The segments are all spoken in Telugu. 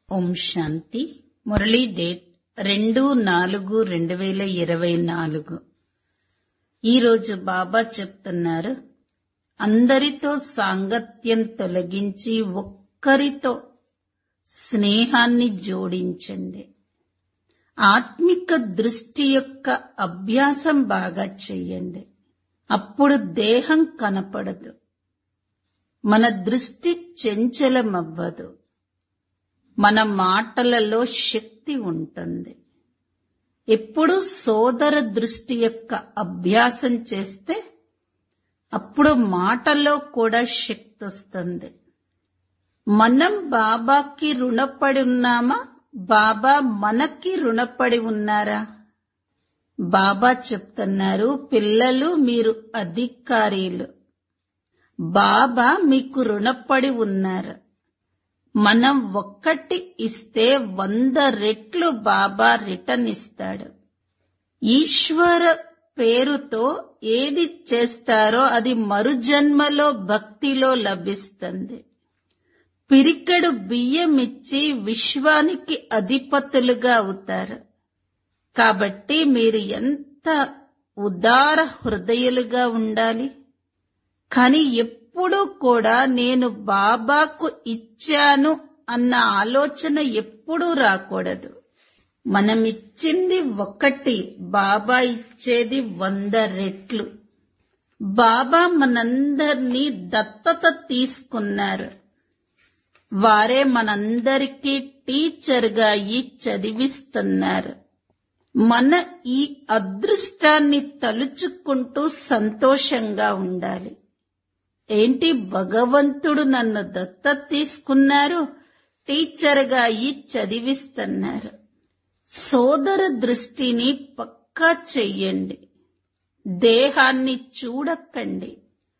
ఓం శాంతి. మురళీ డేట్ 2/4/2024. ఈరోజు బాబా చెప్తున్నారు, అందరితో సాంగత్యం తొలగించి ఒక్కరితో స్నేహాన్ని జోడించండి. ఆత్మిక దృష్టి యొక్క అభ్యాసం బాగా చెయ్యండి. అప్పుడు దేహం కనపడదు, మన దృష్టి చంచలమవ్వదు, మన మాటలలో శక్తి ఉంటుంది. ఎప్పుడు సోదర దృష్టి యొక్క అభ్యాసం చేస్తే అప్పుడు మాటలో కూడా శక్తి వస్తుంది. మనం బాబాకి రుణపడి ఉన్నామా, బాబా మనకి రుణపడి ఉన్నారా? బాబా చెప్తున్నారు, పిల్లలు మీరు అధికారీలు, బాబా మీకు రుణపడి ఉన్నారు. మనం ఒక్కటి ఇస్తే 100 రెట్లు బాబా రిటర్న్ ఇస్తాడు. ఈశ్వర పేరుతో ఏది చేస్తారో అది మరుజన్మలో భక్తిలో లభిస్తుంది. పిరికెడు బియ్యం ఇచ్చి విశ్వానికి అధిపతులుగా అవుతారు. కాబట్టి మీరు ఎంత ఉదార హృదయులుగా ఉండాలి. కానీ ఎప్పుడూ కూడా నేను బాబాకు ఇచ్చాను అన్న ఆలోచన ఎప్పుడూ రాకూడదు. మనం ఇచ్చింది ఒకటి, బాబా ఇచ్చేది 100 రెట్లు. బాబా మనందరినీ దత్తత తీసుకున్నారు. వారే మనందరికీ టీచర్గా అయి చదివిస్తున్నారు. మన ఈ అదృష్టాన్ని తలుచుకుంటూ సంతోషంగా ఉండాలి. ఏంటి, భగవంతుడు నన్ను దత్తత తీసుకున్నారు, టీచర్గా అయి చదివిస్తున్నారు. సోదర దృష్టిని పక్కా చెయ్యండి. దేహాన్ని చూడకండి.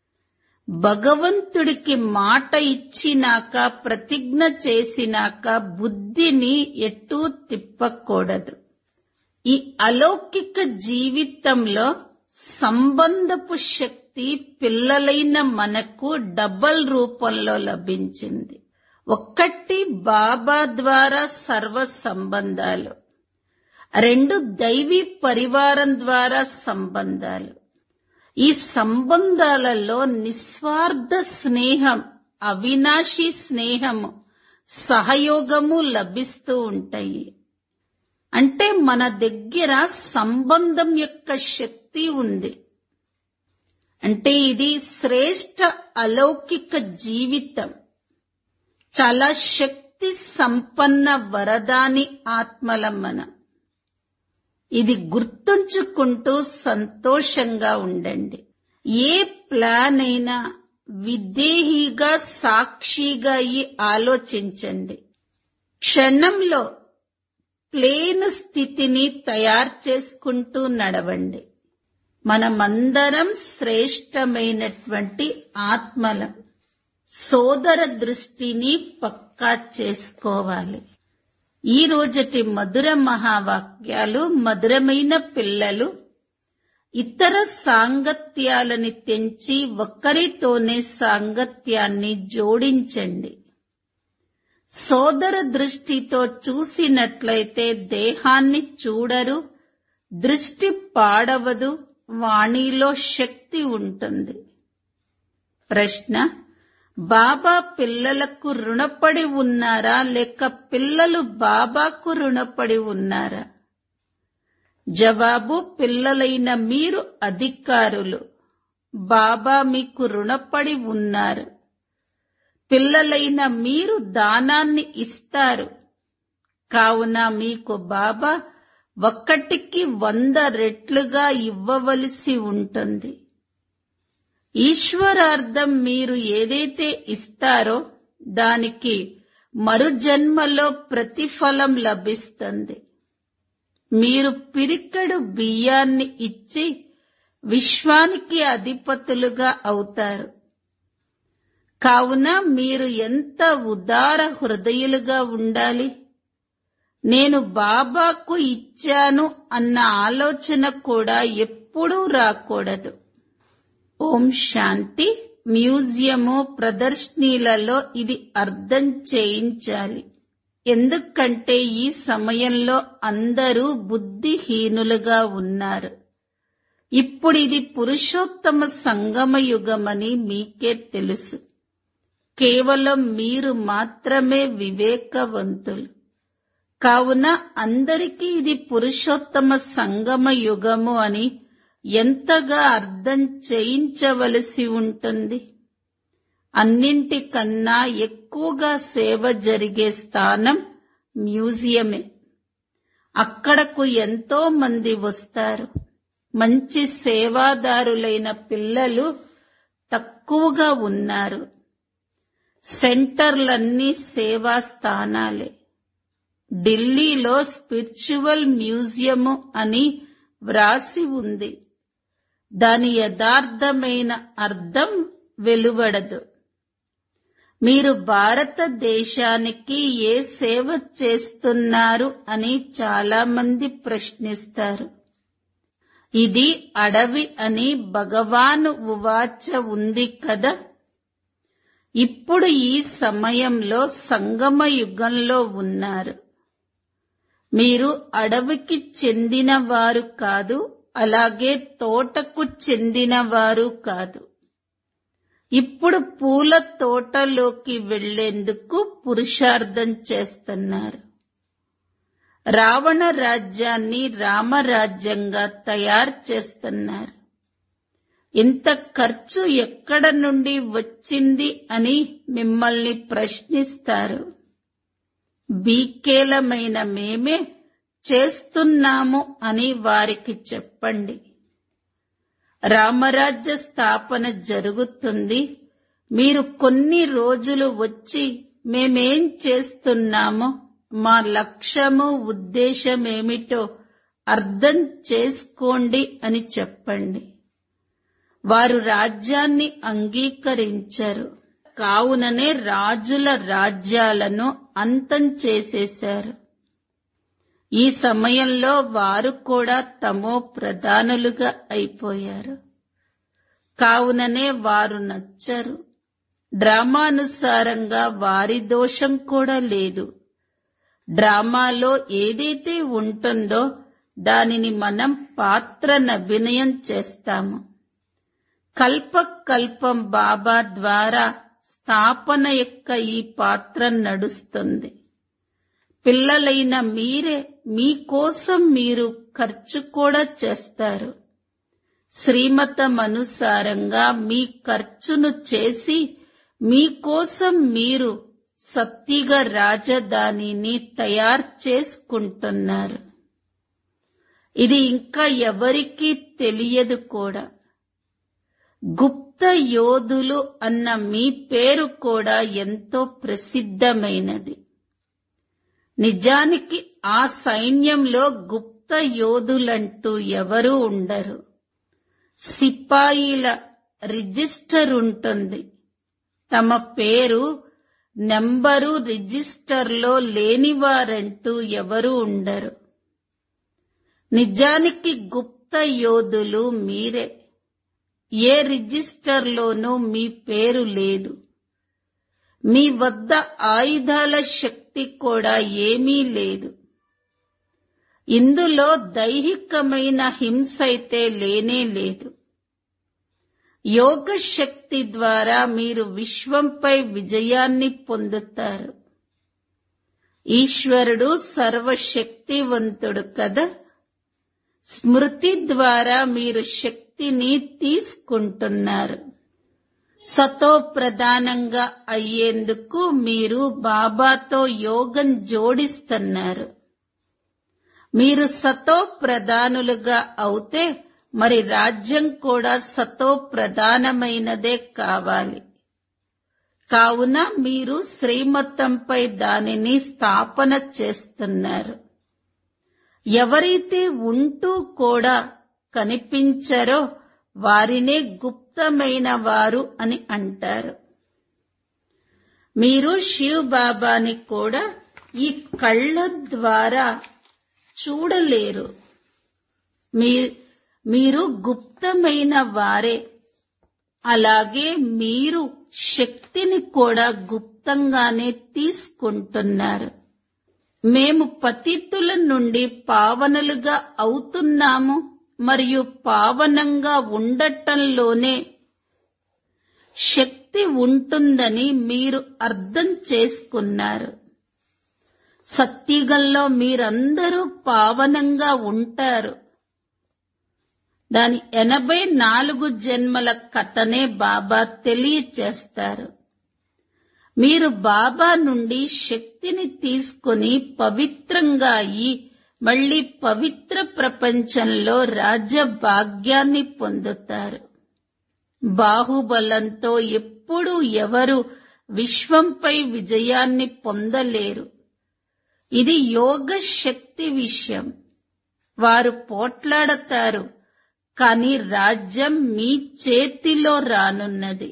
భగవంతుడికి మాట ఇచ్చినాక, ప్రతిజ్ఞ చేసినాక బుద్ధిని ఎటూ తిప్పకూడదు. ఈ అలౌకిక జీవితంలో సంబంధపు శక్తి పిల్లలైన మనకు డబల్ రూపంలో లభించింది. ఒక్కటి బాబా ద్వారా సర్వ సంబంధాలు, 2 దైవీ పరివారం ద్వారా సంబంధాలు. ఈ సంబంధాలలో నిస్వార్థ స్నేహం, అవినాశీ స్నేహము, సహయోగము లభిస్తూ ఉంటాయి. అంటే మన దగ్గర సంబంధం యొక్క శక్తి ఉంది. అంటే ఇది శ్రేష్ఠ అలౌకిక జీవితం. చాలా శక్తి సంపన్న వరదాని ఆత్మలం మనం. ఇది గుర్తుంచుకుంటూ సంతోషంగా ఉండండి. ఏ ప్లాన్ అయినా విదేహిగా సాక్షిగా అయి ఆలోచించండి. క్షణంలో ప్లేన్ స్థితిని తయారు చేసుకుంటూ నడవండి. మనమందరం శ్రేష్టమైనటువంటి ఆత్మలం. సోదర దృష్టిని పక్కా చేసుకోవాలి. ఈ రోజటి మధుర మహావాక్యాలు, మధురమైన పిల్లలు ఇతర సాంగత్యాలని తెంచి ఒక్కరితోనే సాంగత్యాన్ని జోడించండి. సోదర దృష్టితో చూసినట్లయితే దేహాన్ని చూడరు, దృష్టి పాడవదు, వాణిలో శక్తి ఉంటుంది. ప్రశ్న, బాబా పిల్లలకు రుణపడి ఉన్నారా, లేక పిల్లలు బాబాకు రుణపడి ఉన్నారా? జవాబు, పిల్లలైన మీరు అధికారులు, బాబా మీకు రుణపడి ఉన్నారు. పిల్లలైన మీరు దానాన్ని ఇస్తారు. కావున మీకు బాబా 1కి 100 రెట్లుగా ఇవ్వవలసి ఉంటుంది. ఈశ్వరార్థం మీరు ఏదైతే ఇస్తారో దానికి మరుజన్మలో ప్రతిఫలం లభిస్తుంది. మీరు పిరికెడు బియ్యాన్ని ఇచ్చి విశ్వానికి అధిపతులుగా అవుతారు. కావున మీరు ఎంత ఉదార హృదయులుగా ఉండాలి. నేను బాబాకు ఇచ్చాను అన్న ఆలోచన కూడా ఎప్పుడూ రాకూడదు. ఓం శాంతి. మ్యూజియము, ప్రదర్శనీలలో ఇది అర్థం చేయించాలి. ఎందుకంటే ఈ సమయంలో అందరూ బుద్ధిహీనులుగా ఉన్నారు. ఇప్పుడు ఇది పురుషోత్తమ సంగమ యుగమని మీకే తెలుసు. కేవలం మీరు మాత్రమే వివేకవంతులు. కావున అందరికీ ఇది పురుషోత్తమ సంగమ యుగము అని ఎంతగా అర్థం చేయించవలసి ఉంటుంది. అన్నింటికన్నా ఎక్కువగా సేవ జరిగే స్థానం మ్యూజియమే. అక్కడకు ఎంతో మంది వస్తారు. మంచి సేవాదారులైన పిల్లలు తక్కువగా ఉన్నారు. సెంటర్లన్నీ సేవా స్థానాలే. ఢిల్లీలో స్పిరిచువల్ మ్యూజియము అని వ్రాసి ఉంది. దాని యథార్థమైన అర్థం వెలువడదు. మీరు భారతదేశానికి ఏ సేవ చేస్తున్నారు అని చాలా మంది ప్రశ్నిస్తారు. ఇది అడవి అని భగవాను ఉవాచ ఉంది కదా. ఇప్పుడు ఈ సమయంలో సంగమ యుగంలో ఉన్నారు. మీరు అడవికి చెందినవారు కాదు, అలాగే తోటకు చెందినవారు కాదు. ఇప్పుడు పూల తోటలోకి వెళ్లేందుకు పురుషార్థం చేస్తున్నారు. రావణ రాజ్యాన్ని రామరాజ్యంగా తయారు చేస్తున్నారు. ఇంత ఖర్చు ఎక్కడ నుండి వచ్చింది అని మిమ్మల్ని ప్రశ్నిస్తారు. బీకేలమైన మేమే చేస్తున్నాము అని వారికి చెప్పండి. రామరాజ్య స్థాపన జరుగుతుంది. మీరు కొన్ని రోజులు వచ్చి మేమేం చేస్తున్నామో, మా లక్ష్యము ఉద్దేశమేమిటో అర్థం చేసుకోండి అని చెప్పండి. వారు రాజ్యాన్ని అంగీకరించరు. కావుననే రాజుల రాజ్యాలను అంతం చేసేశారు. ఈ సమయంలో వారు కూడా తమో ప్రధానులుగా అయిపోయారు. కావుననే వారు నచ్చరు. డ్రామానుసారంగా వారి దోషం కూడా లేదు. డ్రామాలో ఏదైతే ఉంటుందో దానిని మనం పాత్రనభినయం చేస్తాము. కల్పకల్పం బాబా ద్వారా స్థాపన యొక్క ఈ పాత్ర నడుస్తుంది. పిల్లలైన మీరే మీకోసం మీరు ఖర్చు కూడా చేస్తారు. శ్రీమతమనుసారంగా మీ ఖర్చును చేసి మీకోసం మీరు సత్తిగ రాజధానిని తయారు చేసుకుంటున్నారు. ఇది ఇంకా ఎవరికీ తెలియదు కూడా. గుప్త యోధులు అన్న మీ పేరు కూడా ఎంతో ప్రసిద్ధమైనది. నిజానికి ఆ సైన్యంలో గుప్త యోధులంటూ ఎవరూ ఉండరు. సిపాయిల రిజిస్టర్ ఉంటుంది. తమ పేరు నెంబరు రిజిస్టర్లో లేనివారంటూ ఎవరూ ఉండరు. నిజానికి గుప్త యోధులు మీరే. ఏ రిజిస్టర్లోనూ మీ పేరు లేదు. మీ వద్ద ఆయుధాల శక్తి కూడా ఏమీ లేదు. ఇందులో దైహికమైన హింస అయితే లేనే లేదు. యోగ శక్తి ద్వారా మీరు విశ్వంపై విజయాన్ని పొందుతారు. ఈశ్వరుడు సర్వశక్తివంతుడు కదా. స్మృతి ద్వారా మీరు శక్తిని తీసుకుంటున్నారు. సతో ప్రధానంగా అయ్యేందుకు మీరు బాబాతో యోగం జోడిస్తున్నారు. మీరు సతో ప్రధానులుగా అవుతే మరి రాజ్యం కూడా సతో ప్రధానమైనదే కావాలి. కావున మీరు శ్రీమతంపై దానిని స్థాపన చేస్తున్నారు. ఎవరైతే ఉంటూ కూడా కనిపించరో వారినే గుప్తమైన వారు అని అంటారు. మీరు శివ్ బాబాని కూడా ఈ కళ్ళ ద్వారా చూడలేరు. మీరు గుప్తమైన వారే. అలాగే మీరు శక్తిని కూడా గుప్తంగానే తీసుకుంటున్నారు. మేము పతితుల నుండి పావనులుగా అవుతున్నాము మరియు పావనంగా ఉండటంలోనే శక్తి ఉంటుందని మీరు అర్థం చేసుకున్నారు. సత్యుగంలో మీరందరూ పావనంగా ఉంటారు. దాని 84 జన్మల కథనే బాబా తెలియచేస్తారు. మీరు బాబా నుండి శక్తిని తీసుకుని పవిత్రంగా అయి మళ్లీ పవిత్ర ప్రపంచంలో రాజ్యభాగ్యాన్ని పొందుతారు. బాహుబలంతో ఎప్పుడూ ఎవరు విశ్వంపై విజయాన్ని పొందలేరు. ఇది యోగ శక్తి విషయం. వారు పోట్లాడతారు, కానీ రాజ్యం మీ చేతిలో రానున్నది.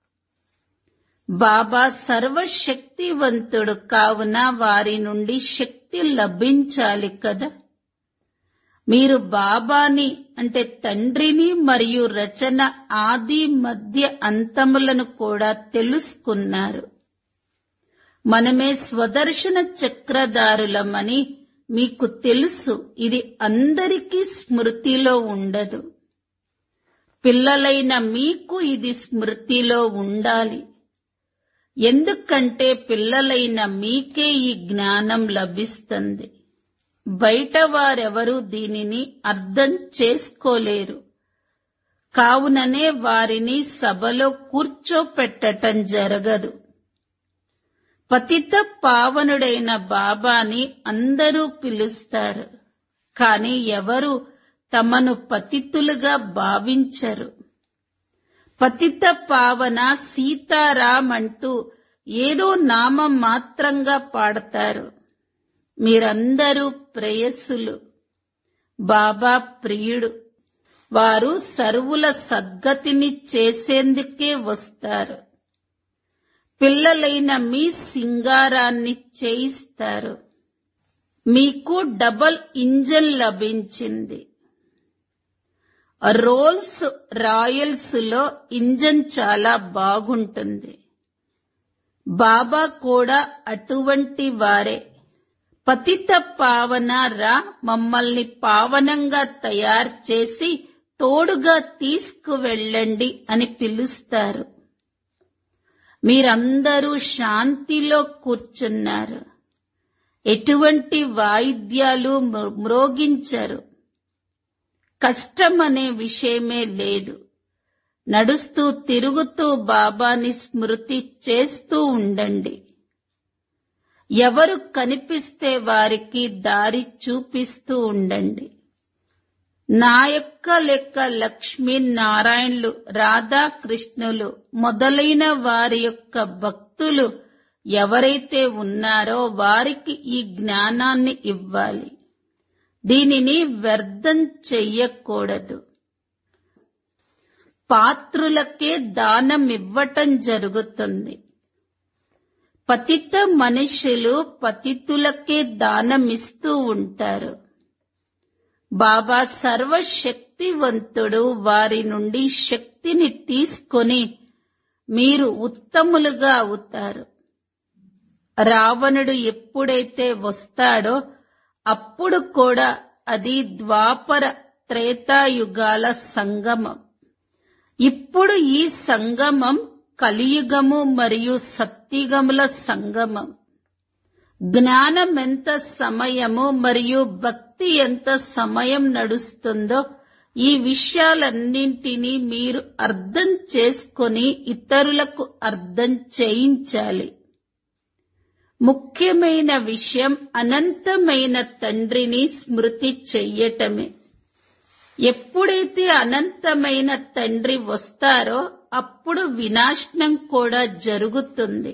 బాబా సర్వశక్తివంతుడు కావున వారి నుండి శక్తి లభించాలి కదా. మీరు బాబాని అంటే తండ్రిని మరియు రచన ఆది మధ్య అంతములను కూడా తెలుసుకున్నారు. మనమే స్వదర్శన చక్రధారులమని మీకు తెలుసు. ఇది అందరికీ స్మృతిలో ఉండదు. పిల్లలైన మీకు ఇది స్మృతిలో ఉండాలి. ఎందుకంటే పిల్లలైన మీకే ఈ జ్ఞానం లభిస్తుంది. బయట వారెవరూ దీనిని అర్థం చేసుకోలేరు. కావుననే వారిని సభలో కూర్చోపెట్టటం జరగదు. పతిత పావనుడైన బాబాని అందరూ పిలుస్తారు, కాని ఎవరు తమను పతితులుగా భావించరు. పతిత పావన సీతారాం అంటూ ఏదో నామం మాత్రంగా పాడతారు. మీరందరూ ప్రేయస్సులు. బాబా ప్రియుడు. వారు సర్వుల సద్గతిని చేసేందుకే వస్తారు. పిల్లలైన మీ సింగారాన్ని చేయిస్తారు. మీకు డబల్ ఇంజన్ లభించింది. రోల్స్ రాయల్స్ లో ఇంజన్ చాలా బాగుంటుంది. బాబా కూడా అటువంటి వారే. పతిత పావన రా, మమ్మల్ని పావనంగా తయారు చేసి తోడుగా తీసుకువెళ్ళండి అని పిలుస్తారు. మీరందరూ శాంతిలో కూర్చున్నారు. ఎటువంటి వాయిద్యాలు మ్రోగించరు. కష్టమనే విషయమే లేదు. నడుస్తూ తిరుగుతూ బాబాని స్మృతి చేస్తూ ఉండండి. ఎవరు కనిపిస్తే వారికి దారి చూపిస్తూ ఉండండి. నా యొక్క లెక్క లక్ష్మీనారాయణులు, రాధాకృష్ణులు మొదలైన వారి యొక్క భక్తులు ఎవరైతే ఉన్నారో వారికి ఈ జ్ఞానాన్ని ఇవ్వాలి. దీనిని వ్యర్థం చెయ్యకూడదు. పాత్రులకే దానం ఇవ్వటం జరుగుతుంది. పతిత మనుషులు పతితులకే దానమిస్తూ ఉంటారు. బాబా సర్వశక్తివంతుడు. వారి నుండి శక్తిని తీసుకొని మీరు ఉత్తములుగా అవుతారు. రావణుడు ఎప్పుడైతే వస్తాడో అప్పుడు కూడా అది ద్వాపర త్రేతాయుగాల సంగమం. ఇప్పుడు ఈ సంగమం కలియుగము మరియు సత్యుగముల సంగమం. జ్ఞానం ఎంత సమయము మరియు భక్తి ఎంత సమయం నడుస్తుందో ఈ విషయాలన్నింటినీ మీరు అర్థం చేసుకొని ఇతరులకు అర్థం చేయించాలి. ముఖ్యమైన విషయం అనంతమైన తండ్రిని స్మృతి చెయ్యటమే. ఎప్పుడైతే అనంతమైన తండ్రి వస్తారో అప్పుడు వినాశనం కూడా జరుగుతుంది.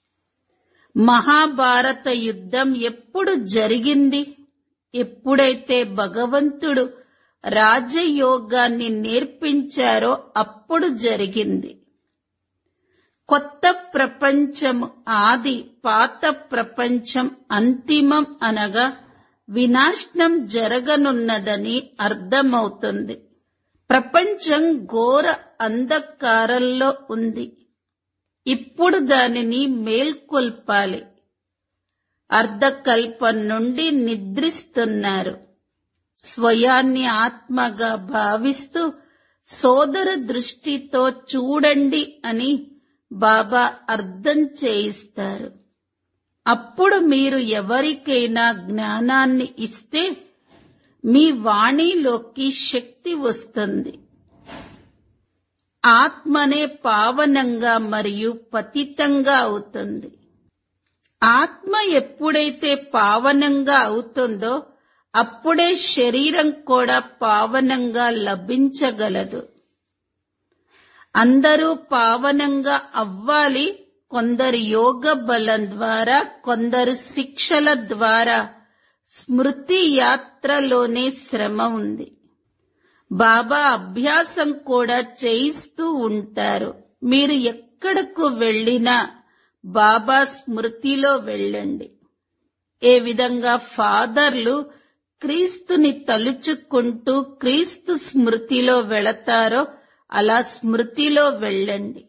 మహాభారత యుద్ధం ఎప్పుడు జరిగింది? ఎప్పుడైతే భగవంతుడు రాజయోగాన్ని నేర్పించారో అప్పుడు జరిగింది. కొత్త ప్రపంచం ఆది, పాత ప్రపంచం అంతిమం అనగా వినాశనం జరగనున్నదని అర్థమవుతుంది. ప్రపంచం ఘోర అంధకారంలో ఉంది. ఇప్పుడు దానిని మేల్కొల్పాలి. అర్ధకల్పం నుండి నిద్రిస్తున్నారు. స్వయాన్ని ఆత్మగా భావిస్తూ సోదర దృష్టితో చూడండి అని బాబా అర్థం చేయిస్తారు. అప్పుడు మీరు ఎవరికైనా జ్ఞానాన్ని ఇస్తే మీ వాణిలోకి శక్తి వస్తుంది. ఆత్మనే పావనంగా మరియు పతితంగా అవుతుంది. ఆత్మ ఎప్పుడైతే పావనంగా అవుతుందో అప్పుడే శరీరం కూడా పావనంగా లభించగలదు. అందరూ పావనంగా అవ్వాలి. కొందరు యోగ బలం ద్వారా, కొందరు శిక్షల ద్వారా. స్మృతి యాత్రలోనే శ్రమ ఉంది. బాబా అభ్యాసం కూడా చేయిస్తూ ఉంటారు. మీరు ఎక్కడకు వెళ్ళినా బాబా స్మృతిలో వెళ్ళండి. ఏ విధంగా ఫాదర్లు క్రీస్తుని తలుచుకుంటూ క్రీస్తు స్మృతిలో వెళతారో అలా స్మృతిలో వెళ్ళండి.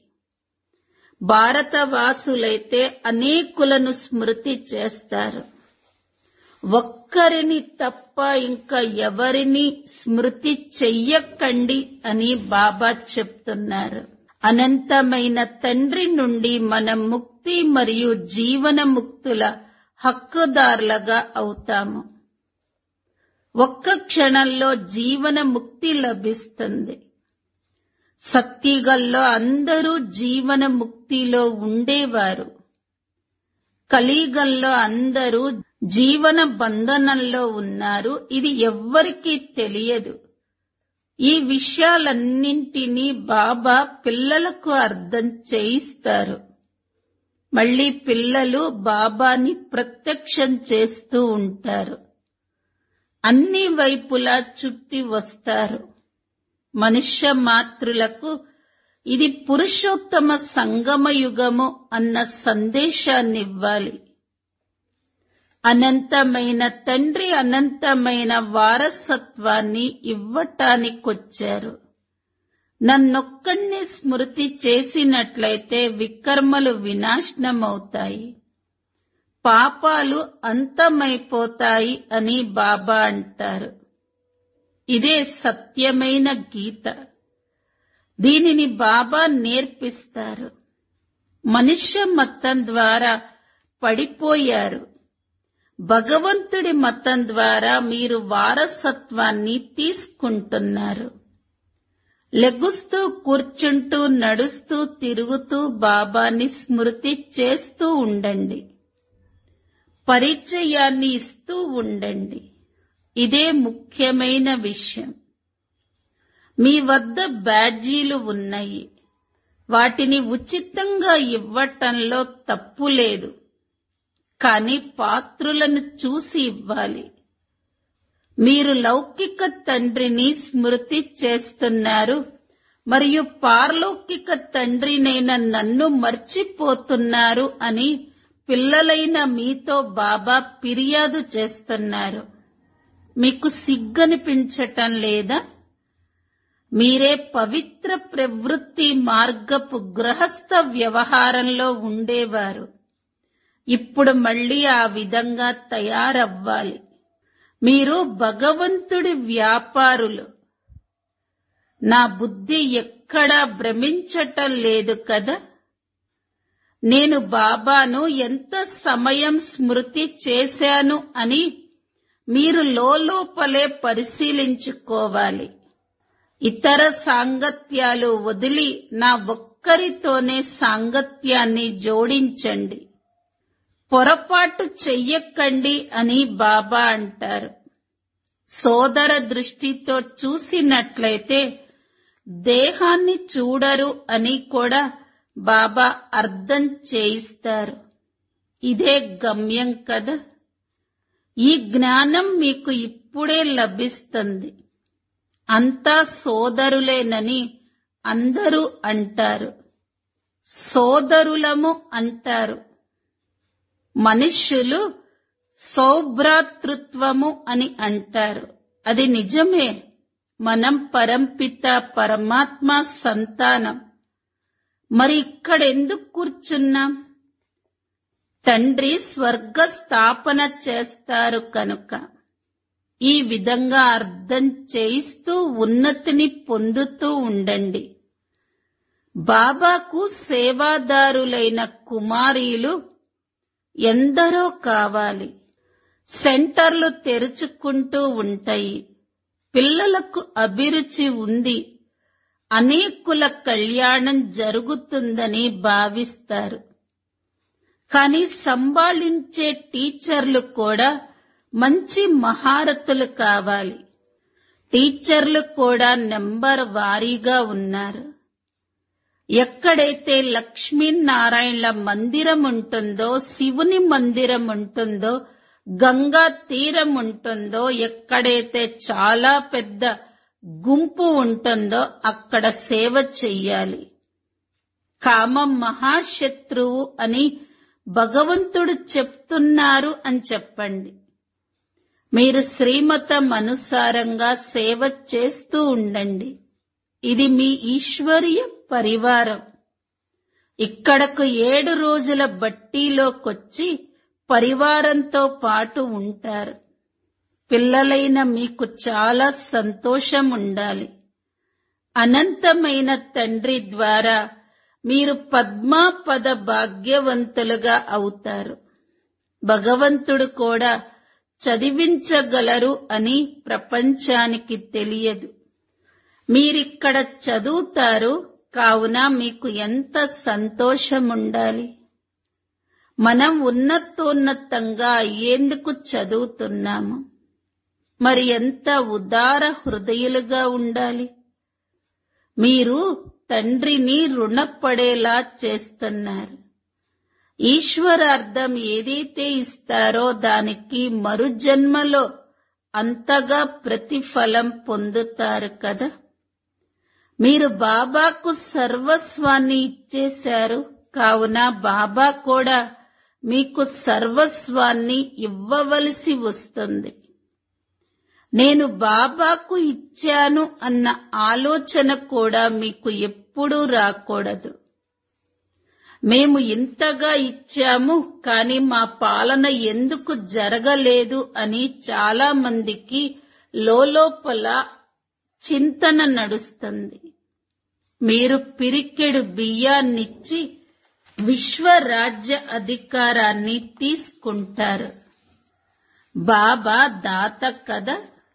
భారతవాసులైతే అనేకులను స్మృతి చేస్తారు. ఒక్కరిని తప్ప ఇంకా ఎవరిని స్మృతి చెయ్యకండి అని బాబా చెప్తున్నారు. అనంతమైన తండ్రి నుండి మనం ముక్తి మరియు జీవన ముక్తుల హక్కుదారులుగా అవుతాము. ఒక్క క్షణంలో జీవన ముక్తి లభిస్తుంది. సత్యుగంలో అందరూ జీవన ముక్తిలో ఉండేవారు. కలియుగంలో అందరూ జీవన బంధనంలో ఉన్నారు. ఇది ఎవ్వరికీ తెలియదు. ఈ విషయాలన్నింటినీ బాబా పిల్లలకు అర్థం చేయిస్తారు. మళ్ళీ పిల్లలు బాబాని ప్రత్యక్షం చేస్తూ ఉంటారు. అన్ని వైపులా చుట్టి వస్తారు. మనుష్య మాతృలకు ఇది పురుషోత్తమ సంగమయుగము అన్న సందేశాన్నివ్వాలి. అనంతమైన తండ్రి అనంతమైన వారసత్వాన్ని ఇవ్వటానికొచ్చారు. నన్నొక్కడిని స్మృతి చేసినట్లయితే వికర్మలు వినాశనమవుతాయి, పాపాలు అంతమైపోతాయి అని బాబా అంటారు. ఇదే సత్యమైన గీత. దీనిని బాబా నేర్పిస్తారు. మనుష్య మతం ద్వారా పడిపోయారు. భగవంతుడి మతం ద్వారా మీరు వారసత్వాన్ని తీసుకుంటున్నారు. లెగుస్తూ కూర్చుంటూ నడుస్తూ తిరుగుతూ బాబాని స్మృతి చేస్తూ ఉండండి. పరిచయాన్ని ఇస్తూ ఉండండి. ఇదే ముఖ్యమైన విషయం. మీ వద్ద బ్యాడ్జీలు ఉన్నాయి. వాటిని ఉచితంగా ఇవ్వటంలో తప్పు లేదు. కానీ పాత్రులను చూసి ఇవ్వాలి. మీరు లౌకిక తండ్రిని స్మృతి చేస్తున్నారు మరియు పారలౌకిక తండ్రినైన నన్ను మర్చిపోతున్నారు అని పిల్లలైన మీతో బాబా ఫిర్యాదు చేస్తున్నారు. మీకు సిగ్గనిపించటం లేదా? మీరే పవిత్ర ప్రవృత్తి మార్గపు గృహస్థ వ్యవహారంలో ఉండేవారు. ఇప్పుడు మళ్ళీ ఆ విధంగా తయారవ్వాలి. మీరు భగవంతుడి వ్యాపారులు. నా బుద్ధి ఎక్కడా భ్రమించటం లేదు కదా. నేను బాబాను ఎంత సమయం స్మృతి చేశాను అని మీరు లోపలే పరిశీలించుకోవాలి. ఇతర సాంగత్యాలు వదిలి నా ఒక్కరితోనే సాంగత్యాన్ని జోడించండి. పొరపాటు చెయ్యకండి అని బాబా అంటారు. సోదర దృష్టితో చూసినట్లయితే దేహాన్ని చూడరు అని కూడా బాబా అర్థం చేయిస్తారు. ఇదే గమ్యం కదా. ఈ జ్ఞానం మీకు ఇప్పుడే లభిస్తుంది. అంతా సోదరులేనని అందరూ అంటారు. సోదరులము అంటారు. మనుష్యులు సౌభ్రాతృత్వము అని అంటారు. అది నిజమే. మనం పరంపిత పరమాత్మ సంతానం. మరి ఇక్కడెందుకు కూర్చున్నాం? తండ్రి స్వర్గ స్థాపన చేస్తారు కనుక ఈ విధంగా అర్థం చేయిస్తూ ఉన్నతిని పొందుతూ ఉండండి. బాబాకు సేవాదారులైన కుమారీలు ఎందరో కావాలి. సెంటర్లు తెరుచుకుంటూ ఉంటాయి. పిల్లలకు అభిరుచి ఉంది, అనేకుల కళ్యాణం జరుగుతుందని భావిస్తారు. కానీ సంభాళించే టీచర్లు కూడా మంచి మహారతులు కావాలి. టీచర్లు కూడా నెంబర్ వారీగా ఉన్నారు. ఎక్కడైతే లక్ష్మీనారాయణల మందిరం ఉంటుందో, శివుని మందిరం ఉంటుందో, గంగా తీరం ఉంటుందో, ఎక్కడైతే చాలా పెద్ద గుంపు ఉంటుందో అక్కడ సేవ చెయ్యాలి. కామం మహాశత్రువు అని భగవంతుడు చెప్తున్నారు అని చెప్పండి. మీరు శ్రీమతం అనుసారంగా సేవ చేస్తూ ఉండండి. ఇది మీ ఈశ్వరీయ పరివారం. ఇక్కడకు 7 రోజుల బట్టీలోకొచ్చి పరివారంతో పాటు ఉంటారు. పిల్లలైన మీకు చాలా సంతోషం ఉండాలి. అనంతమైన తండ్రి ద్వారా మీరు పద్మాపద భాగ్యవంతులుగా అవుతారు. భగవంతుడు కూడా చదివించగలరు అని ప్రపంచానికి తెలియదు. మీరిక్కడ చదువుతారు కావున మీకు ఎంత సంతోషం ఉండాలి. మనం ఉన్నతోన్నతంగా అయ్యేందుకు చదువుతున్నాము. మరి ఎంత ఉదార హృదయులుగా ఉండాలి. మీరు తండ్రిని రుణపడేలా చేస్తున్నారు. ఈశ్వరార్థం ఏదైతే ఇస్తారో దానికి మరుజన్మలో అంతగా ప్రతిఫలం పొందుతారు కదా. మీరు బాబాకు సర్వస్వాన్ని ఇచ్చేశారు కావున బాబా కూడా మీకు సర్వస్వాన్ని ఇవ్వవలసి వస్తుంది. నేను బాబాకు ఇచ్చాను అన్న ఆలోచన కూడా మీకు ఎప్పుడూ రాకూడదు. మేము ఇంతగా ఇచ్చాము కానీ మా పాలన ఎందుకు జరగలేదు అని చాలా మందికి లోలోపల చింతన నడుస్తుంది. మీరు పిరికెడు బియ్యాన్నిచ్చి విశ్వరాజ్య అధికారాన్ని తీసుకుంటారు. బాబా దాత కదా.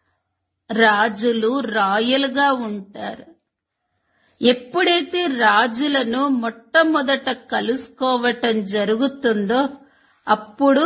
రాజులు రాయలుగా ఉంటారు. ఎప్పుడైతే రాజులను మొట్టమొదట కలుసుకోవటం జరుగుతుందో అప్పుడు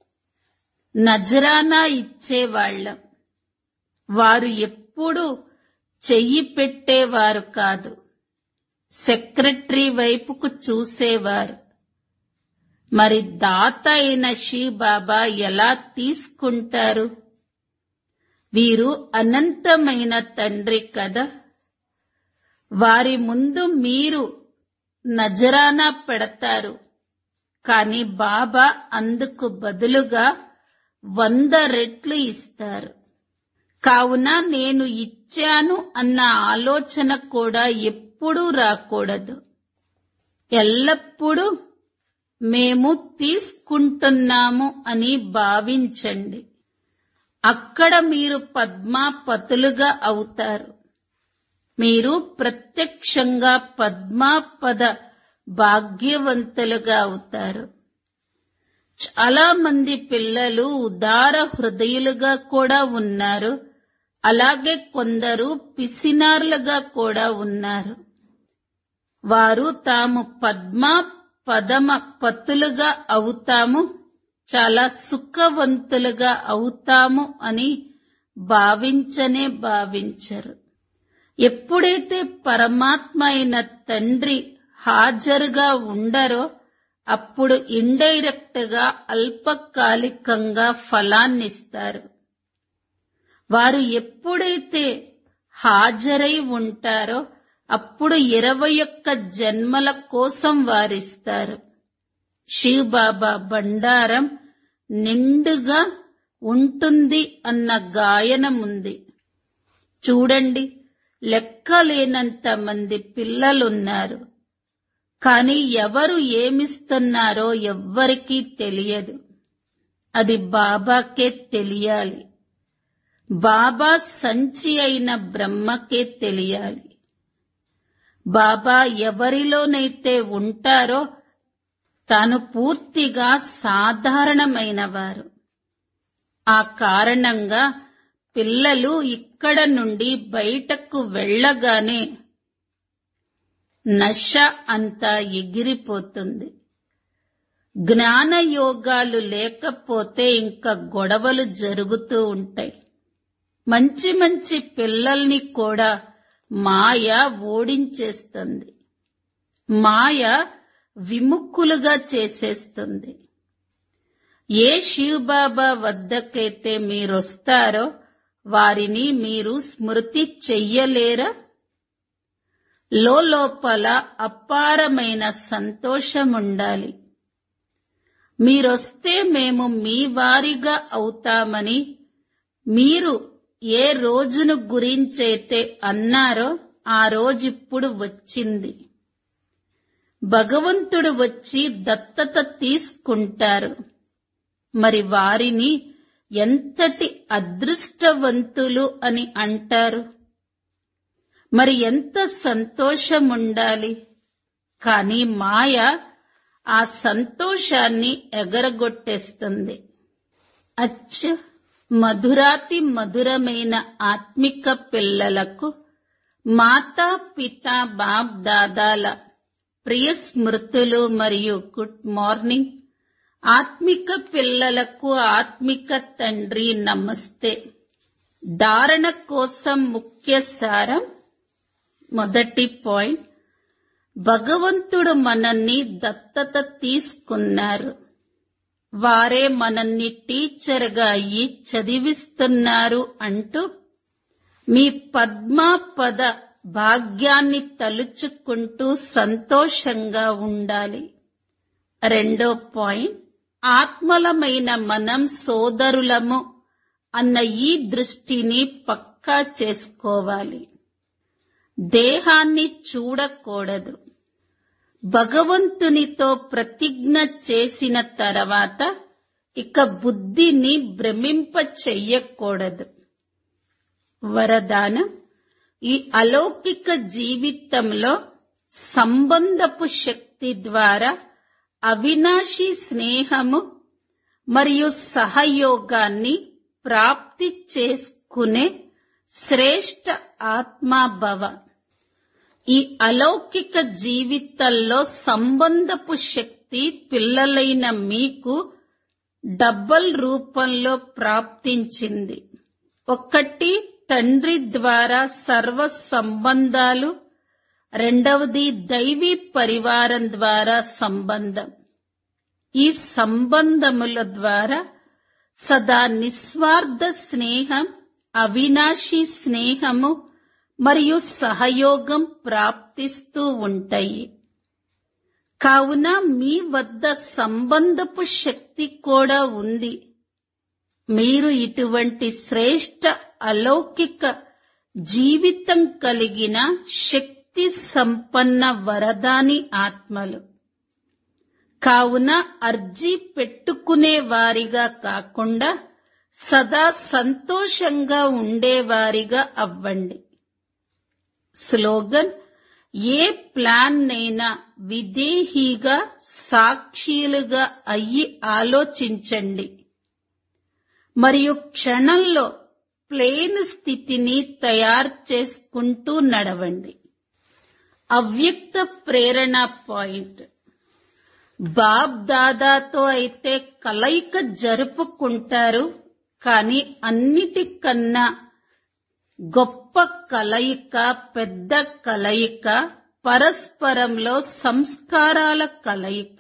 నజరానా ఇచ్చేవాళ్లం. వారు ఎప్పుడూ చెయ్యి పెట్టేవారు కాదు. సెక్రటరీ వైపుకు చూసేవారు. మరి దాత అయిన శివ్ బాబా ఎలా తీసుకుంటారు? వీరు అనంతమైన తండ్రి కదా. వారి ముందు మీరు నజరానా పెడతారు. కాని బాబా అందుకు బదులుగా 100 రెట్లు ఇస్తారు. కావున నేను ఇచ్చాను అన్న ఆలోచన కూడా ఎప్పుడూ రాకూడదు. ఎల్లప్పుడూ మేము తీసుకుంటున్నాము అని భావించండి. అక్కడ మీరు పద్మాపతులుగా అవుతారు. మీరు ప్రత్యక్షంగా పద్మాపద భాగ్యవంతులుగా అవుతారు. చాలా మంది పిల్లలు ఉదార హృదయులుగా కూడా ఉన్నారు. అలాగే కొందరు పిసినార్లుగా కూడా ఉన్నారు. వారు తాము పద్మ పతులుగా అవుతాము, చాలా సుఖవంతులుగా అవుతాము అని భావించనే భావించరు. ఎప్పుడైతే పరమాత్మ అయిన తండ్రి హాజరుగా ఉండరో అప్పుడు ఇండైరెక్ట్ గా అల్పకాలికంగా ఫలాన్నిస్తారు. వారు ఎప్పుడైతే హాజరై ఉంటారో అప్పుడు 21 జన్మల కోసం వారిస్తారు. శివ్ బాబా బండారం నిండుగా ఉంటుంది అన్న గాయనముంది. చూడండి, లెక్కలేనంత మంది పిల్లలున్నారు. కాని ఎవరు ఏమిస్తున్నారో ఎవ్వరికీ తెలియదు. అది బాబాకే తెలియాలి. బాబా సంచి అయిన బ్రహ్మకే తెలియాలి. బాబా ఎవరిలోనైతే ఉంటారో తాను పూర్తిగా సాధారణమైనవారు. ఆ కారణంగా పిల్లలు ఇక్కడ నుండి బయటకు వెళ్ళగానే నశ అంతా ఎగిరిపోతుంది. జ్ఞానయోగాలు లేకపోతే ఇంకా గొడవలు జరుగుతూ ఉంటాయి. మంచి మంచి పిల్లల్ని కూడా మాయ ఓడించేస్తుంది. మాయ విముఖులుగా చేసేస్తుంది. ఏ శివబాబా వద్దకైతే మీరొస్తారో వారిని మీరు స్మృతి చెయ్యలేరా? లోపల అపారమైన సంతోషముండాలి. మీరొస్తే మేము మీ వారిగా అవుతామని మీరు ఏ రోజును గురించైతే అన్నారో ఆ రోజిప్పుడు వచ్చింది. భగవంతుడు వచ్చి దత్తత తీసుకుంటారు. మరి వారిని ఎంతటి అదృష్టవంతులు అని అంటారు. మరి ఎంత సంతోషముండాలి. కాని మాయ ఆ సంతోషాన్ని ఎగరగొట్టేస్తుంది. మధురాతి మధురమైన ఆత్మిక పిల్లలకు మాతా పితా బాప్ దాదాల ప్రియ స్మృతులు మరియు గుడ్ మార్నింగ్. ఆత్మిక పిల్లలకు ఆత్మిక తండ్రి నమస్తే. ధారణ కోసం ముఖ్య సారం. మొదటి పాయింట్, భగవంతుడు మనల్ని దత్తత తీసుకున్నారు. వారే మనల్ని టీచర్గా అయ్యి చదివిస్తున్నారు అంటూ మీ పద్మాపద భాగ్యాన్ని తలుచుకుంటూ సంతోషంగా ఉండాలి. రెండో పాయింట్, ఆత్మలమైన మనం సోదరులము అన్న ఈ దృష్టిని పక్కా చేసుకోవాలి. దేహాన్ని చూడకూడదు. భగవంతునితో ప్రతిజ్ఞ చేసిన తర్వాత ఇక బుద్ధిని భ్రమింప చెయ్యకూడదు. వరదానం, ఈ అలౌకిక జీవితంలో సంబంధపు శక్తి ద్వారా అవినాశి స్నేహము మరియు సహయోగాన్ని ప్రాప్తి చేసుకునే శ్రేష్ఠ ఆత్మాభవ. ఈ అలౌకిక జీవితంలో సంబంధపు శక్తి పిల్లలైన మీకు డబల్ రూపంలో ప్రాప్తించింది. ఒకటి తండ్రి ద్వారా సర్వ సంబంధాలు, రెండవది దైవీ పరివారం ద్వారా సంబంధం. ఈ సంబంధముల ద్వారా సదా నిస్వార్థ స్నేహం, అవినాశి స్నేహము మరియు సహయోగం ప్రాప్తిస్తూ ఉంటాయి. కావున మీ వద్ద సంబంధపు శక్తి కూడా ఉంది. మీరు ఇటువంటి శ్రేష్ఠ అలౌకిక జీవితం కలిగిన శక్తి సంపన్న వరదాని ఆత్మలు. కావున అర్జీ పెట్టుకునే వారిగా కాకుండా సదా సంతోషంగా ఉండేవారిగా అవ్వండి. స్లోగన్, ఏ ప్లాన్ నైనా విదేహీగా సాక్షిలుగా అయ్యి ఆలోచించండి మరియు క్షణంలో ప్లేన్ స్థితిని తయారు చేసుకుంటూ నడవండి. అవ్యక్త ప్రేరణ పాయింట్, బాప్ దాదాతో అయితే కలయిక జరుపుకుంటారు. కానీ అన్నిటికన్నా గొప్ప కలయిక, పెద్ద కలయిక పరస్పరంలో సంస్కారాల కలయిక.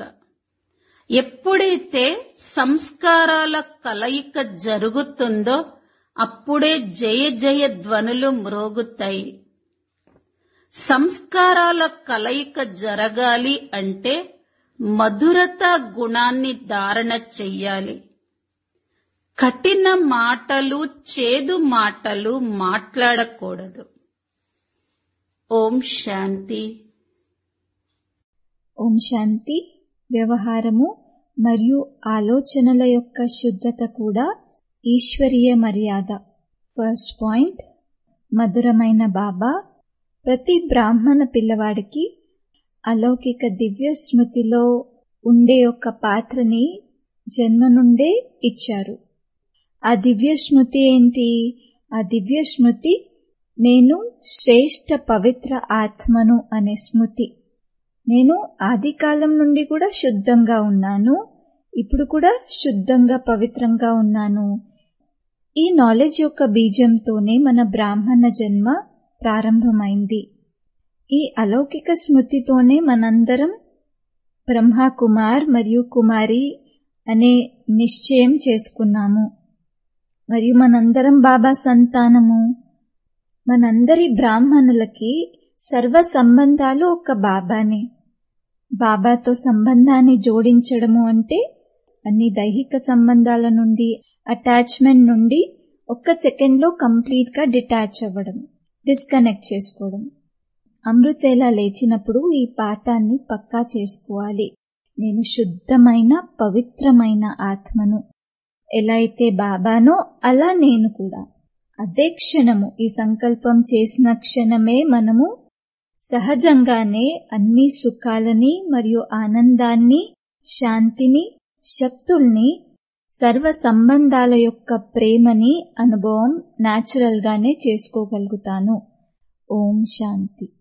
ఎప్పుడైతే సంస్కారాల కలయిక జరుగుతుందో అప్పుడే జయ జయ ధ్వనులు మ్రోగుతాయి. సంస్కారాల కలయిక జరగాలి అంటే మధురత గుణాన్ని ధారణ చెయ్యాలి. కఠిన మాటలు, చేదు మాటలు మాట్లాడకూడదు. ఓం శాంతి. ఓం శాంతి. వ్యవహారము మరియు ఆలోచనల యొక్క శుద్ధత కూడా ఈశ్వరీయ మర్యాద. ఫస్ట్ పాయింట్, మధురమైన బాబా ప్రతి బ్రాహ్మణ పిల్లవాడికి అలౌకిక దివ్య స్మృతిలో ఉండే ఒక పాత్రని జన్మ నుండే ఇచ్చారు. ఆ దివ్య స్మృతి ఏంటి? ఆ దివ్య స్మృతి నేను శ్రేష్ఠ పవిత్ర ఆత్మను అనే స్మృతి. నేను ఆది కాలం నుండి కూడా శుద్ధంగా ఉన్నాను, ఇప్పుడు కూడా శుద్ధంగా పవిత్రంగా ఉన్నాను. ఈ నాలెడ్జ్ యొక్క బీజంతోనే మన బ్రాహ్మణ జన్మ ప్రారంభమైంది. ఈ అలౌకిక స్మృతితోనే మనందరం బ్రహ్మ కుమార్ మరియు కుమారి అనే నిశ్చయం చేసుకున్నాము. మరియు మనందరం బాబా సంతానము. మనందరి బ్రాహ్మణులకి సర్వ సంబంధాలు ఒక బాబానే. బాబాతో సంబంధాన్ని జోడించడము అంటే అన్ని దైహిక సంబంధాల నుండి, అటాచ్మెంట్ నుండి ఒక్క సెకండ్లో కంప్లీట్ గా డిటాచ్ అవ్వడం, డిస్కనెక్ట్ చేసుకోవడం. అమృతేలా లేచినప్పుడు ఈ పాఠాన్ని పక్కా చేసుకోవాలి. నేను శుద్ధమైన పవిత్రమైన ఆత్మను. ఎలా అయితే బాబానో అలా నేను కూడా. అదే క్షణము, ఈ సంకల్పం చేసిన క్షణమే మనము సహజంగానే అన్ని సుఖాలని మరియు ఆనందాన్ని, శాంతిని, శక్తుల్ని, సర్వ సంబంధాల యొక్క ప్రేమని అనుభవం న్యాచురల్ గానే చేసుకోగలుగుతాను. ఓం శాంతి.